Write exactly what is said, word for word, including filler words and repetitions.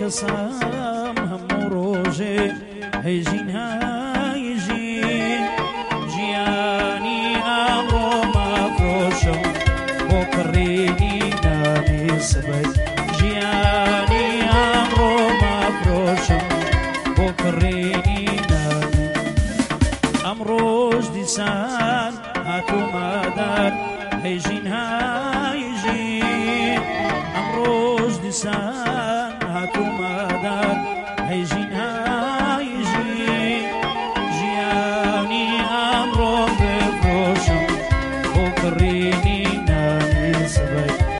کەسام هەموو ڕۆژێ هەیژین هایژین ژیانی ئەمڕۆ مەفرۆشم بۆ کڕینی ناوی سبەی ژیانی ئەمڕۆ مەفرۆشم بۆ کڕینی ناوی ئەمڕۆژ دیسان هاتوومەدار هەیژین هایژین ئەمڕۆژ دیسان هاتوومەدار هەیژین